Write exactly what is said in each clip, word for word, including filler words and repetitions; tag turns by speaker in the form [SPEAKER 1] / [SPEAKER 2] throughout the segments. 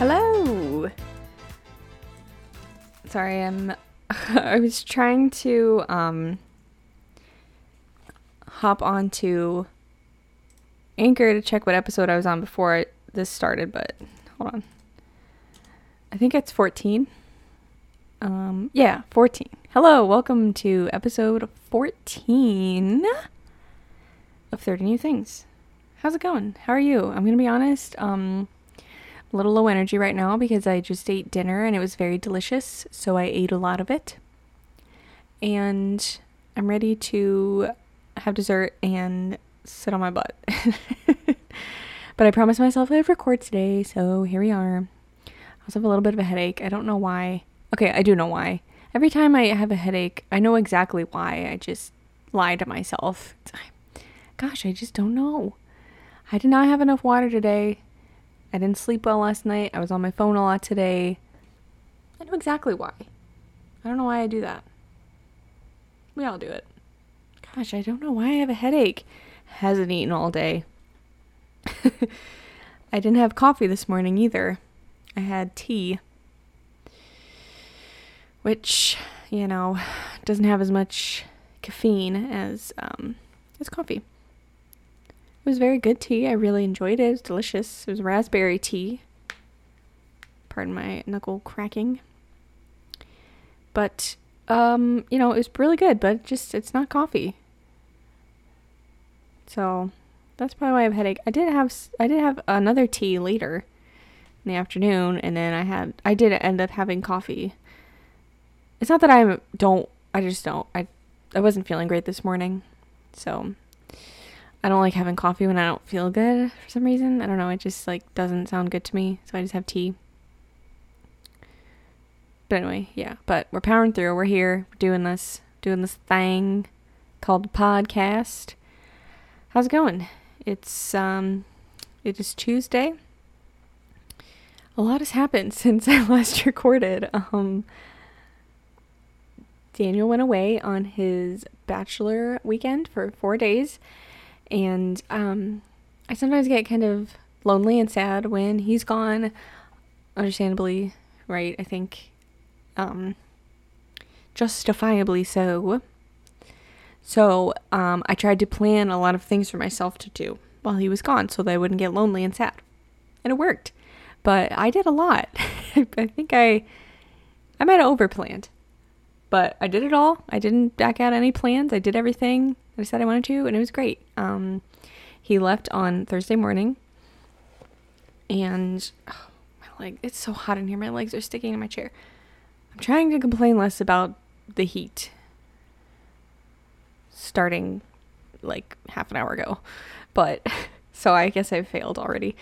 [SPEAKER 1] Hello. Sorry, I'm I was trying to um hop onto Anchor to check what episode I was on before I, this started, but hold on. I think it's fourteen. Um yeah, fourteen. Hello, welcome to episode fourteen of thirty New Things. How's it going? How are you? I'm going to be honest, um a little low energy right now because I just ate dinner and it was very delicious, so I ate a lot of it. And I'm ready to have dessert and sit on my butt. But I promised myself I'd record today, so here we are. I also have a little bit of a headache. I don't know why. Okay, I do know why. Every time I have a headache, I know exactly why. I just lie to myself. Gosh, I just don't know. I did not have enough water today. I didn't sleep well last night. I was on my phone a lot today. I know exactly why. I don't know why I do that. We all do it. Gosh, I don't know why I have a headache. Hasn't eaten all day. I didn't have coffee this morning either. I had tea. Which, you know, doesn't have as much caffeine as um as coffee. It was very good tea. I really enjoyed it. It was delicious. It was raspberry tea. Pardon my knuckle cracking. But, um, you know, it was really good, but just, it's not coffee. So, that's probably why I have a headache. I did have, I did have another tea later in the afternoon, and then I had, I did end up having coffee. It's not that I don't, I just don't, I, I wasn't feeling great this morning, so I don't like having coffee when I don't feel good for some reason. I don't know. It just like doesn't sound good to me. So I just have tea. But anyway, yeah. But we're powering through. We're here. We're doing this. Doing this thing called the podcast. How's it going? It's, um, it is Tuesday. A lot has happened since I last recorded. Um, Daniel went away on his bachelor weekend for four days. And um, I sometimes get kind of lonely and sad when he's gone, understandably, right? I think um, justifiably so. So um, I tried to plan a lot of things for myself to do while he was gone so that I wouldn't get lonely and sad. And it worked. But I did a lot. I think I, I might have overplanned. But I did it all. I didn't back out any plans. I did everything I said I wanted to, and it was great. Um, he left on Thursday morning, and oh, my leg, it's so hot in here. My legs are sticking in my chair. I'm trying to complain less about the heat starting like half an hour ago, but so I guess I failed already.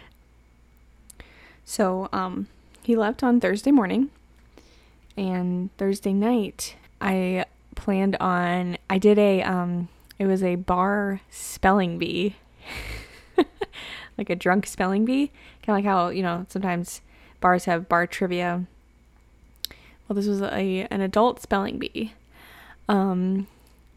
[SPEAKER 1] So um, he left on Thursday morning, and Thursday night I planned on, I did a, um, it was a bar spelling bee, like a drunk spelling bee, kind of like how, you know, sometimes bars have bar trivia. Well, this was a, an adult spelling bee. Um,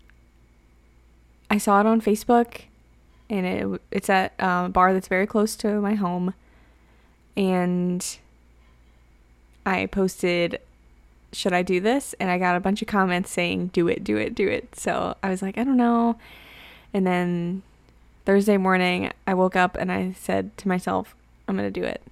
[SPEAKER 1] I saw it on Facebook, and it, it's at a bar that's very close to my home, and I posted, should I do this? And I got a bunch of comments saying, do it, do it, do it. So I was like, I don't know. And then Thursday morning, I woke up and I said to myself, I'm going to do it.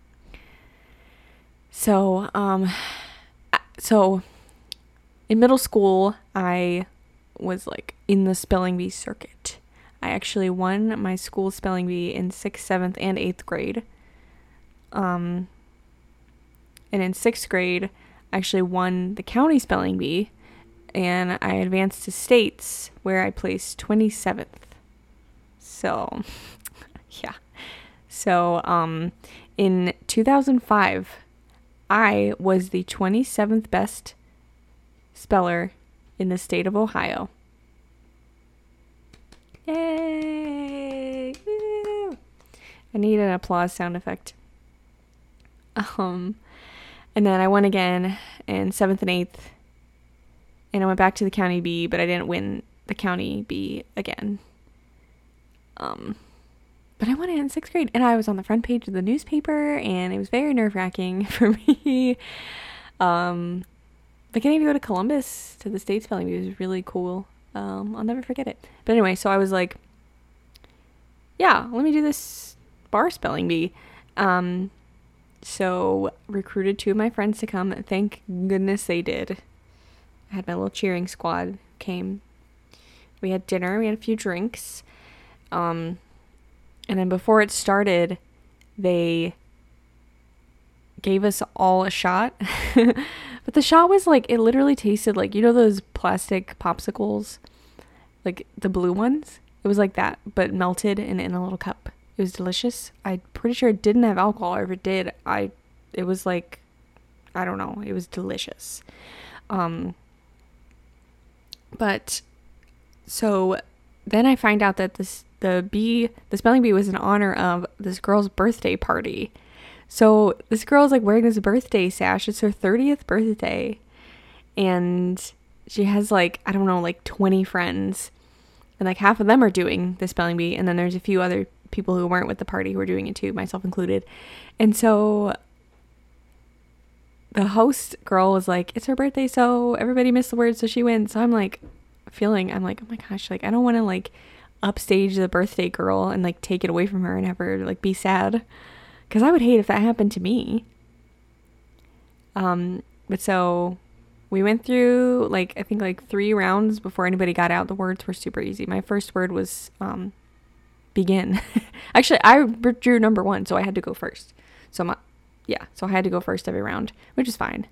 [SPEAKER 1] So, um, so in middle school, I was like in the spelling bee circuit. I actually won my school spelling bee in sixth, seventh, and eighth grade. Um, and in sixth grade, actually won the county spelling bee, and I advanced to states where I placed twenty-seventh. So, yeah. So, um, in two thousand five, I was the twenty-seventh best speller in the state of Ohio. Yay! Woo! I need an applause sound effect. Um, and then I won again in seventh and eighth, and I went back to the county bee, but I didn't win the county bee again. Um, but I won it in sixth grade, and I was on the front page of the newspaper, and it was very nerve-wracking for me. Um, but getting to go to Columbus to the state spelling bee was really cool. Um, I'll never forget it. But anyway, so I was like, yeah, let me do this bar spelling bee. Um, so recruited two of my friends to come. Thank goodness they did. I had my little cheering squad came. We had dinner, we had a few drinks. Um, and then before it started, they gave us all a shot. But the shot was like, it literally tasted like, you know those plastic popsicles? Like the blue ones? It was like that, but melted and in a little cup. It was delicious. I'm pretty sure it didn't have alcohol, or if it did, I, it was like, I don't know. It was delicious. Um, but, so then I find out that this, the bee, the spelling bee was in honor of this girl's birthday party. So this girl's like wearing this birthday sash. It's her thirtieth birthday. And she has like, I don't know, like twenty friends. And like half of them are doing the spelling bee. And then there's a few other people who weren't with the party who were doing it too, myself included. And so the host girl was like, it's her birthday, so everybody missed the word, so she wins. So I'm like feeling, I'm like, oh my gosh, like I don't want to like upstage the birthday girl and like take it away from her and have her like be sad. Because I would hate if that happened to me. Um, but so we went through like, I think like three rounds before anybody got out. The words were super easy. My first word was um, begin. Actually, I drew number one, so I had to go first. So my, yeah, so I had to go first every round, which is fine.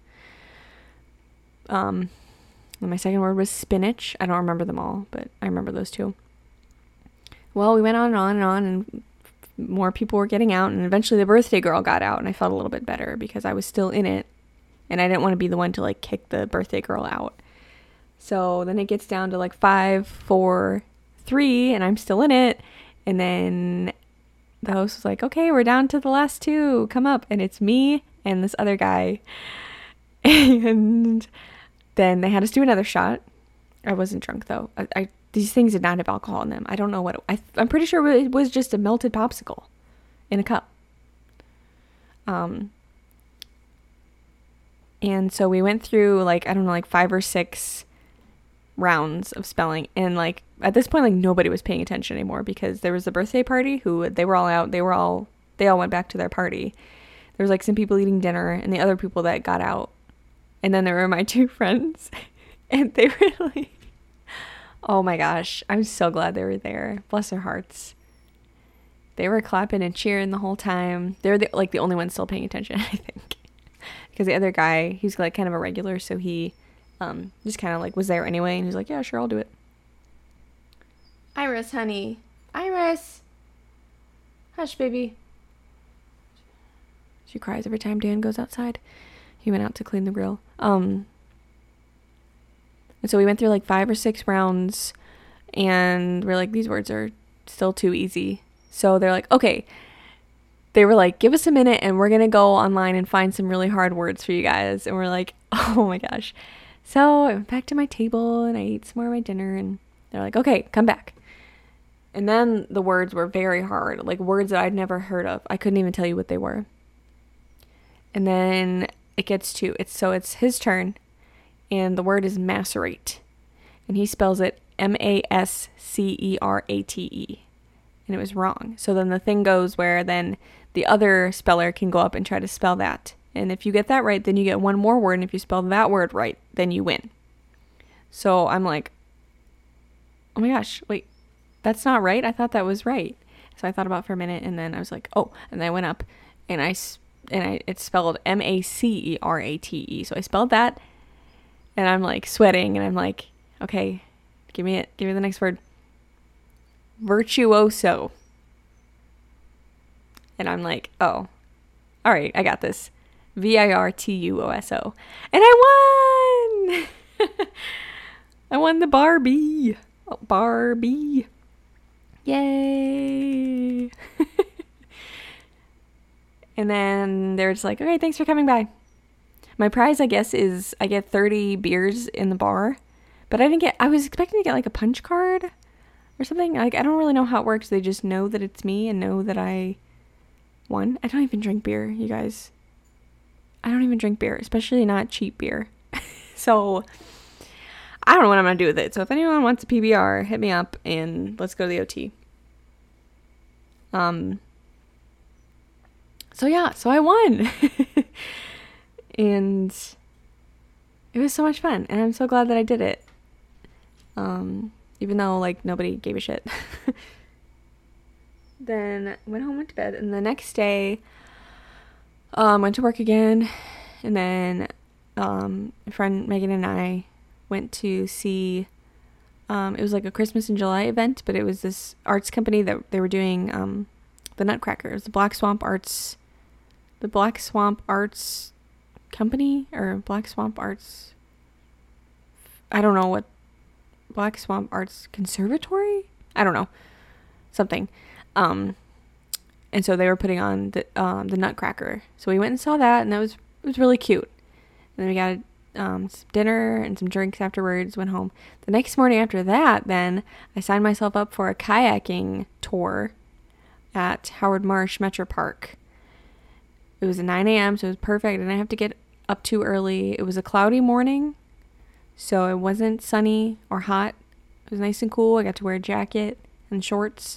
[SPEAKER 1] Um, and my second word was spinach. I don't remember them all, but I remember those two. Well, we went on and on and on, and more people were getting out, and eventually the birthday girl got out, and I felt a little bit better because I was still in it, and I didn't want to be the one to like kick the birthday girl out. So then it gets down to like five, four, three, and I'm still in it. And then the host was like, okay, we're down to the last two, come up. And it's me and this other guy. And then they had us do another shot. I wasn't drunk though. I, I these things did not have alcohol in them. I don't know what it, I, I'm pretty sure it was just a melted popsicle in a cup. Um, and so we went through like, I don't know, like five or six rounds of spelling. And like, at this point, like nobody was paying attention anymore because there was a birthday party who they were all out. They were all, they all went back to their party. There was like some people eating dinner and the other people that got out. And then there were my two friends and they were like, oh my gosh, I'm so glad they were there. Bless their hearts. They were clapping and cheering the whole time. They were the, like the only ones still paying attention, I think. Because the other guy, he's like kind of a regular, so he um, just kind of like was there anyway. And he's like, yeah, sure, I'll do it. Iris, honey. Iris. Hush, baby. She cries every time Dan goes outside. He went out to clean the grill. Um... And so we went through like five or six rounds and we're like, these words are still too easy. So they're like, okay. They were like, give us a minute and we're going to go online and find some really hard words for you guys. And we're like, oh my gosh. So I went back to my table and I ate some more of my dinner and they're like, okay, come back. And then the words were very hard, like words that I'd never heard of. I couldn't even tell you what they were. And then it gets to, it's so it's his turn. And the word is macerate. And he spells it M A S C E R A T E. And it was wrong. So then the thing goes where then the other speller can go up and try to spell that. And if you get that right, then you get one more word. And if you spell that word right, then you win. So I'm like, oh my gosh, wait, that's not right? I thought that was right. So I thought about it for a minute and then I was like, oh. And then I went up and I, and I it's spelled M A C E R A T E. So I spelled that. And I'm like sweating and I'm like, okay, give me it. Give me the next word. Virtuoso. And I'm like, oh, all right, I got this. V I R T U O S O. And I won! I won the Barbie. Oh, Barbie. Yay. And then they're just like, okay, thanks for coming by. My prize, I guess, is I get thirty beers in the bar, but I didn't get, I was expecting to get like a punch card or something. Like, I don't really know how it works. They just know that it's me and know that I won. I don't even drink beer, you guys. I don't even drink beer, especially not cheap beer. So I don't know what I'm going to do with it. So if anyone wants a P B R, hit me up and let's go to the O T. Um, so yeah, so I won. And it was so much fun. And I'm so glad that I did it. Um, even though, like, nobody gave a shit. Then went home, went to bed. And the next day, um, went to work again. And then, um, my friend Megan and I went to see, um, it was like a Christmas in July event, but it was this arts company that they were doing, um, the Nutcracker. It was the Black Swamp Arts, the Black Swamp Arts Company, or Black Swamp Arts, I don't know what, Black Swamp Arts Conservatory? I don't know, something. Um, and so they were putting on the, um, the Nutcracker. So we went and saw that, and that was, it was really cute. And then we got um, some dinner and some drinks afterwards, went home. The next morning after that, then, I signed myself up for a kayaking tour at Howard Marsh Metro Park. It was at nine a.m., so it was perfect. I didn't have to get up too early. It was a cloudy morning, so it wasn't sunny or hot. It was nice and cool. I got to wear a jacket and shorts.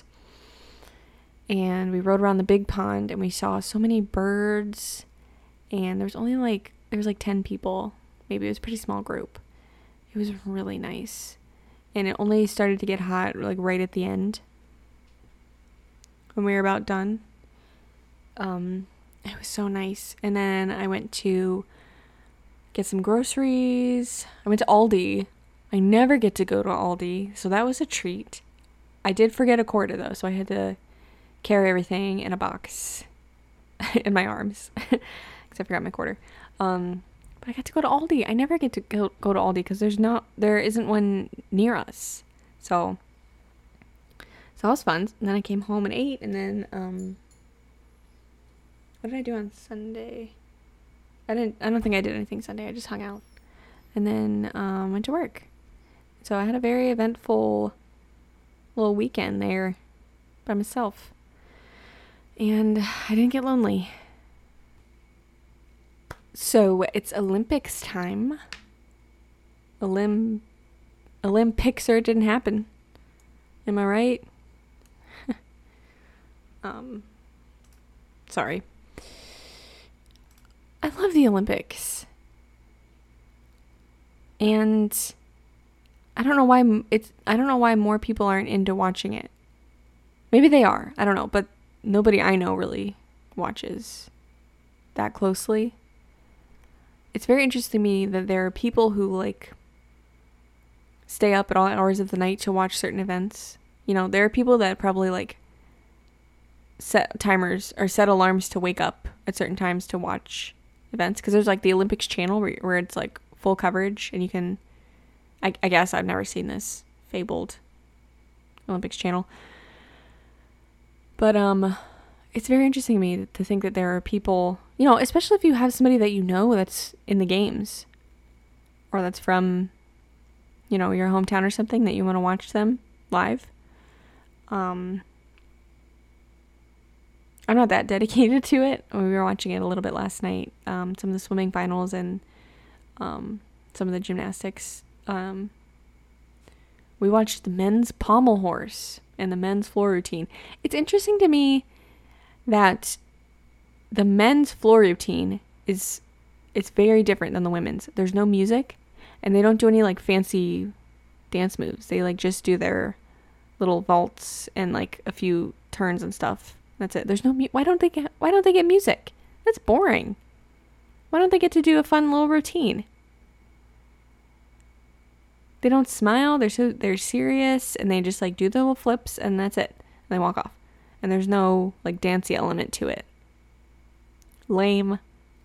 [SPEAKER 1] And we rode around the big pond, and we saw so many birds. And there was only like, there was like ten people. Maybe it was a pretty small group. It was really nice. And it only started to get hot like right at the end, when we were about done. Um, it was so nice. And then I went to get some groceries. I went to Aldi. I never get to go to Aldi, so that was a treat. I did forget a quarter though, so I had to carry everything in a box in my arms, because I forgot my quarter. Um, but I got to go to Aldi. I never get to go, go to Aldi because there's not, there isn't one near us. So, so that was fun. And then I came home and ate, and then, um, what did I do on Sunday? I didn't, I don't think I did anything Sunday. I just hung out, and then, um, went to work. So I had a very eventful little weekend there by myself. And I didn't get lonely. So it's Olympics time. Olymp Olympics or it didn't happen. Am I right? um sorry. I love the Olympics. And I don't know why it's I don't know why more people aren't into watching it. Maybe they are. I don't know, but nobody I know really watches that closely. It's very interesting to me that there are people who like stay up at all hours of the night to watch certain events. You know, there are people that probably like set timers or set alarms to wake up at certain times to watch events, because there's like the Olympics channel where, where it's like full coverage, and you can I, I guess I've never seen this fabled Olympics channel. But um, it's very interesting to me to think that there are people, you know, especially if you have somebody that you know that's in the games, or that's from, you know, your hometown or something, that you want to watch them live. Um, I'm not that dedicated to it. We were watching it a little bit last night. Um, some of the swimming finals and um, some of the gymnastics. Um, we watched the men's pommel horse and the men's floor routine. It's interesting to me that the men's floor routine is it's very different than the women's. There's no music, and they don't do any like fancy dance moves. They like just do their little vaults and like a few turns and stuff. That's it. There's no mu- why don't they get why don't they get music? That's boring. Why don't they get to do a fun little routine? They don't smile. They're so they're serious, and they just like do their little flips, and that's it. And they walk off. And there's no like dancey element to it. Lame.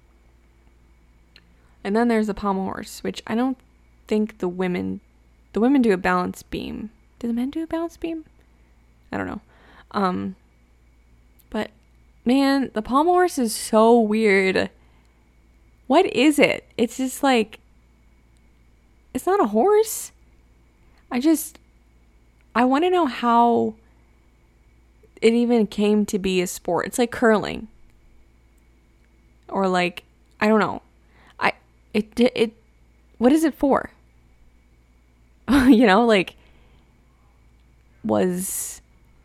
[SPEAKER 1] And then there's the pommel horse, which I don't think the women the women do a balance beam. Do the men do a balance beam? I don't know. Um but man, the pommel horse is so weird. What is it? It's just like, it's not a horse. I just, I want to know how it even came to be a sport. It's like curling. Or like, I don't know. I it it what is it for? You know, like was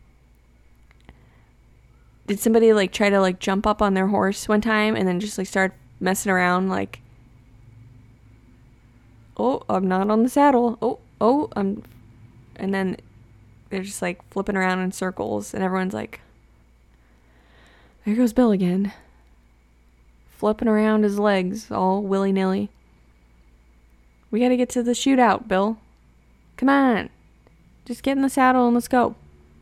[SPEAKER 1] did somebody like try to like jump up on their horse one time and then just like start messing around like, oh, I'm not on the saddle. Oh, oh, I'm and then they're just like flipping around in circles and everyone's like, there goes Bill again. Flipping around his legs all willy-nilly. We gotta get to the shootout, Bill. Come on. Just get in the saddle and let's go.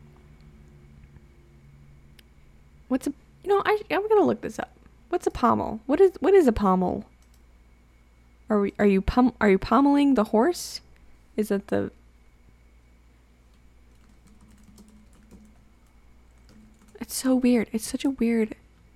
[SPEAKER 1] What's a, you know, I, I'm gonna look this up. What's a pommel? What is, what is a pommel? Are we, are you pom, are you pommeling the horse? Is that the, it's so weird. It's such a weird,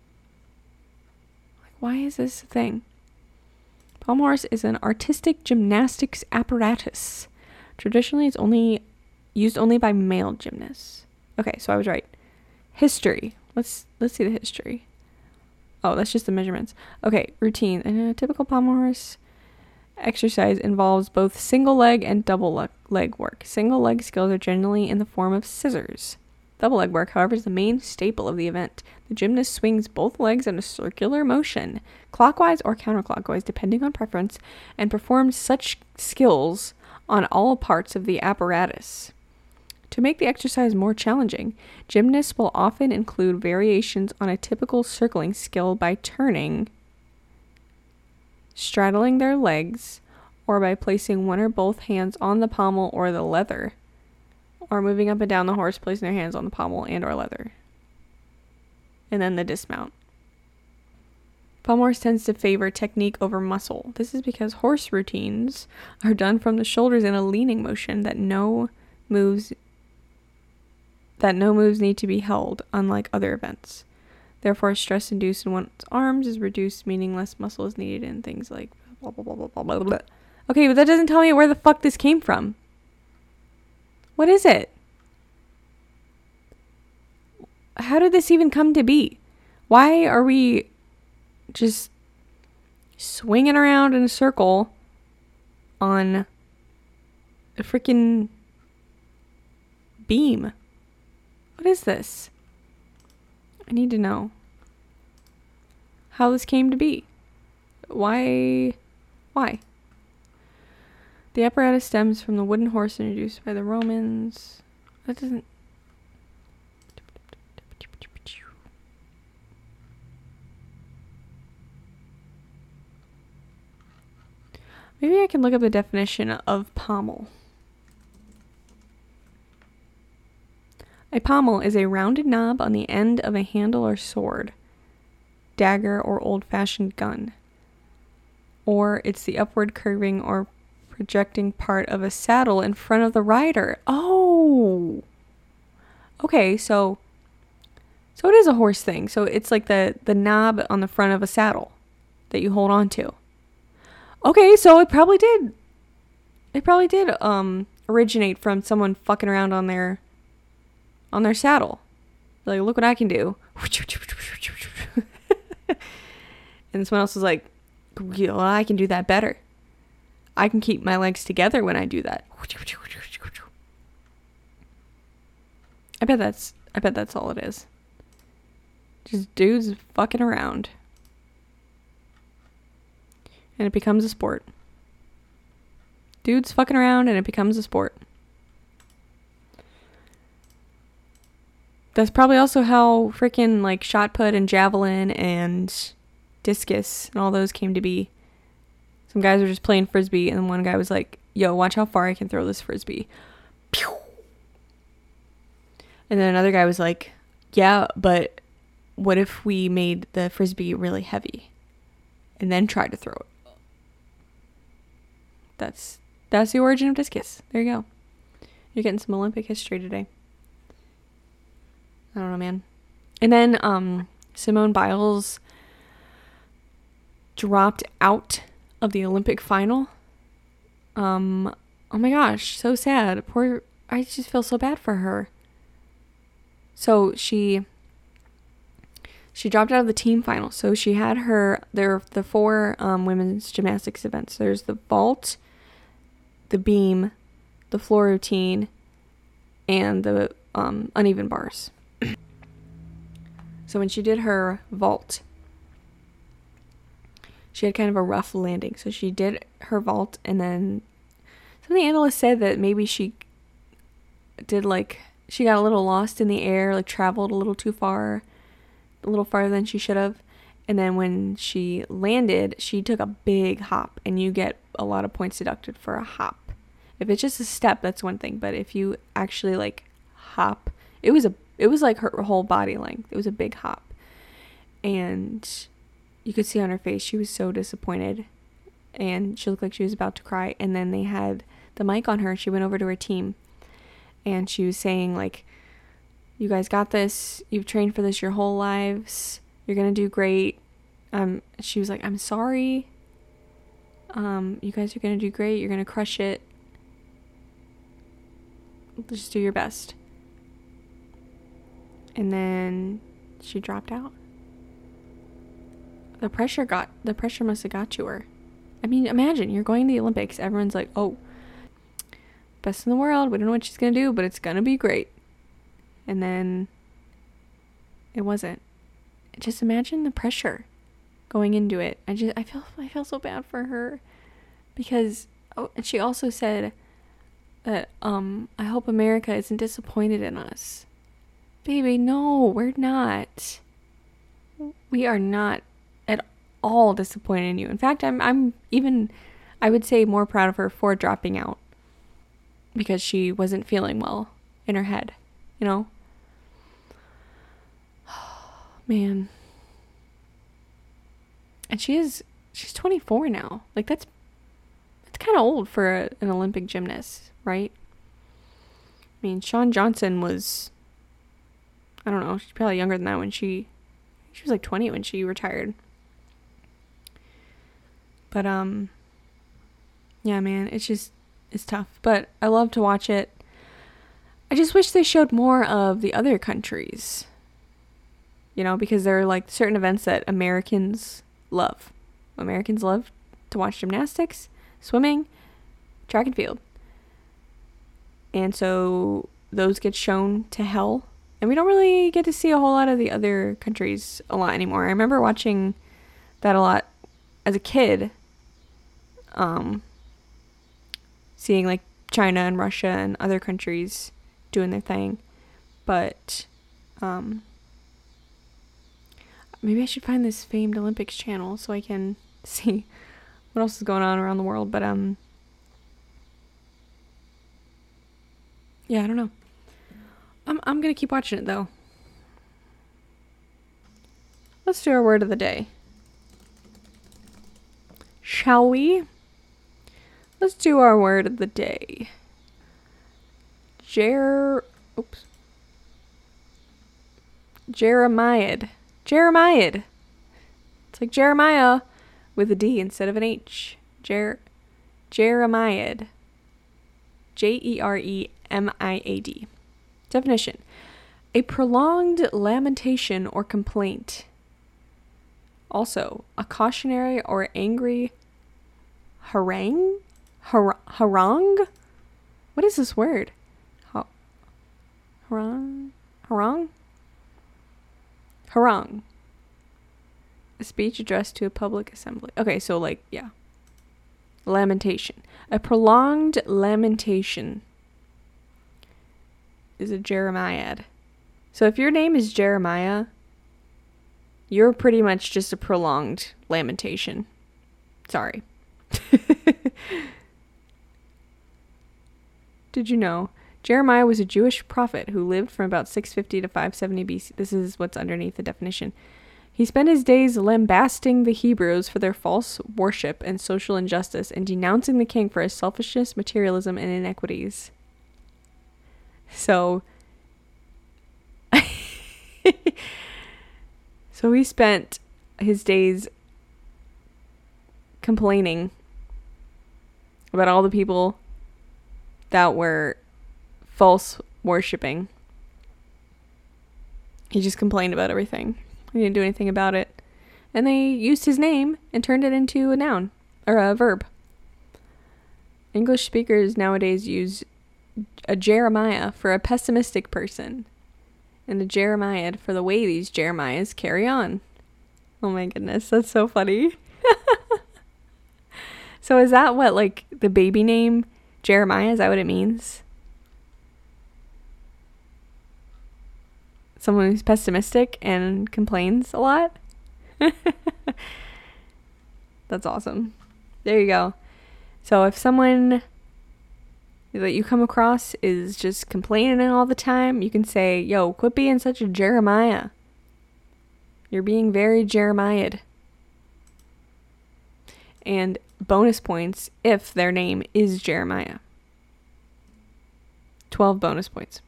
[SPEAKER 1] like, why is this a thing? Pommel horse is an artistic gymnastics apparatus. Traditionally, it's only used only by male gymnasts. Okay, so I was right. History. Let's let's see the history. Oh, that's just the measurements. Okay, routine. And a typical pommel horse exercise involves both single leg and double leg, leg work. Single leg skills are generally in the form of scissors. Double leg work, however, is the main staple of the event. The gymnast swings both legs in a circular motion, clockwise or counterclockwise, depending on preference, and performs such skills on all parts of the apparatus. To make the exercise more challenging, gymnasts will often include variations on a typical circling skill by turning, straddling their legs, or by placing one or both hands on the pommel or the leather, or moving up and down the horse, placing their hands on the pommel and or leather. And then the dismount. Pommel horse tends to favor technique over muscle. This is because horse routines are done from the shoulders in a leaning motion that no moves that no moves need to be held, unlike other events. Therefore, stress induced in one's arms is reduced, meaning less muscle is needed in things like blah, blah, blah, blah, blah, blah, blah. Okay, but that doesn't tell me where the fuck this came from. What is it? How did this even come to be? Why are we just swinging around in a circle on a freaking beam? What is this? I need to know how this came to be. Why? Why? The apparatus stems from the wooden horse introduced by the Romans. That doesn't... Maybe I can look up the definition of pommel. A pommel is a rounded knob on the end of a handle or sword, dagger, or old-fashioned gun. Or it's the upward curving or projecting part of a saddle in front of the rider. Oh! Okay, so... So it is a horse thing. So it's like the, the knob on the front of a saddle that you hold on to. Okay, so it probably did. It probably did um originate from someone fucking around on their... on their saddle. Like, look what I can do. And someone else is like, well, I can do that better. I can keep my legs together when I do that. I bet that's I bet that's all it is. Just dudes fucking around. And it becomes a sport. Dudes fucking around and it becomes a sport. That's probably also how freaking like shot put and javelin and discus and all those came to be. Some guys were just playing frisbee and one guy was like, yo, watch how far I can throw this frisbee. Pew! And then another guy was like, yeah, but what if we made the frisbee really heavy and then tried to throw it? That's that's the origin of discus. There you go. You're getting some Olympic history today. I don't know, man. And then um, Simone Biles dropped out of the Olympic final. Um, oh my gosh, so sad. Poor I just feel so bad for her. So she she dropped out of the team final. So she had her there are the four um, women's gymnastics events. There's the vault, the beam, the floor routine, and the um, uneven bars. So when she did her vault, she had kind of a rough landing. So she did her vault, and then some of the analysts said that maybe she did like, she got a little lost in the air, like traveled a little too far, a little farther than she should have. And then when she landed, she took a big hop, and you get a lot of points deducted for a hop. If it's just a step, that's one thing. But if you actually like hop, it was a, it was like her whole body length. It was a big hop. And you could see on her face, she was so disappointed, and she looked like she was about to cry. And then they had the mic on her. She went over to her team, and she was saying, like, you guys got this. You've trained for this your whole lives. You're going to do great. Um, she was like, I'm sorry. Um, you guys are going to do great. You're going to crush it. Just do your best. And then she dropped out. The pressure got, the pressure must have got to her. I mean, imagine, you're going to the Olympics. Everyone's like, oh, best in the world. We don't know what she's going to do, but it's going to be great. And then it wasn't. Just imagine the pressure going into it. I just, I feel, I feel so bad for her, because, oh, and she also said that, um, I hope America isn't disappointed in us. Baby, no, we're not. We are not at all disappointed in you. In fact, I'm I'm even, I would say, more proud of her for dropping out, because she wasn't feeling well in her head, you know? Man. And she is, she's twenty-four now. Like, that's, that's kind of old for a, an Olympic gymnast, right? I mean, Shawn Johnson was, I don't know, she's probably younger than that when she, she was like twenty when she retired. But, um, yeah, man, it's just, it's tough. But I love to watch it. I just wish they showed more of the other countries, you know, because there are like certain events that Americans love. Americans love to watch gymnastics, swimming, track and field. And so those get shown to hell. And we don't really get to see a whole lot of the other countries a lot anymore. I remember watching that a lot as a kid. Um, seeing like China and Russia and other countries doing their thing. But um, maybe I should find this famed Olympics channel so I can see what else is going on around the world. But um, yeah, I don't know. I'm I'm gonna keep watching it though. Let's do our word of the day. Shall we? Let's do our word of the day. Jer... Oops. Jeremiad. Jeremiad. It's like Jeremiah with a D instead of an H. Jer... Jeremiad. J E R E M I A D. Definition. A prolonged lamentation or complaint. Also, a cautionary or angry harangue? Har- harangue? What is this word? Ha- harangue? Harangue? Harangue. A speech addressed to a public assembly. Okay, so like, yeah. Lamentation. A prolonged lamentation is a Jeremiad. So if your name is Jeremiah, you're pretty much just a prolonged lamentation. Sorry. Did you know? Jeremiah was a Jewish prophet who lived from about six fifty to five seventy B C. This is what's underneath the definition. He spent his days lambasting the Hebrews for their false worship and social injustice, and denouncing the king for his selfishness, materialism, and inequities. So, so he spent his days complaining about all the people that were false worshipping. He just complained about everything. He didn't do anything about it. And they used his name and turned it into a noun or a verb. English speakers nowadays use a Jeremiah for a pessimistic person and a Jeremiad for the way these Jeremiahs carry on. Oh my goodness, that's so funny. So is that what, like, the baby name Jeremiah, is that what it means? Someone who's pessimistic and complains a lot? That's awesome. There you go. So if someone that you come across is just complaining all the time, you can say, yo, quit being such a Jeremiah. You're being very Jeremiad. And bonus points if their name is Jeremiah. twelve bonus points.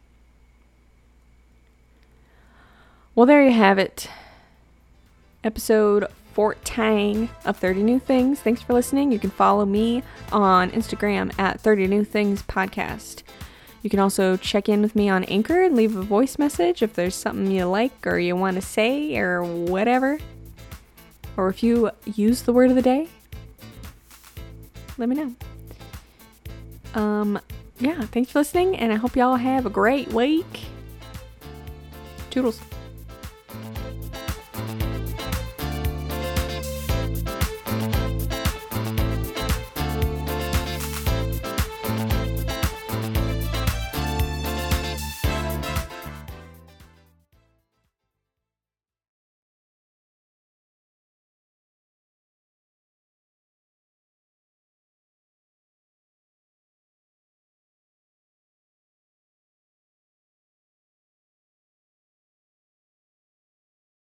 [SPEAKER 1] Well, there you have it. Episode fourteen of thirty New Things. Thanks for listening. You can follow me on Instagram at thirty New Things Podcast. You can also check in with me on Anchor and leave a voice message if there's something you like or you want to say or whatever. Or if you use the word of the day, let me know. Um, yeah, thanks for listening, and I hope y'all have a great week. Toodles.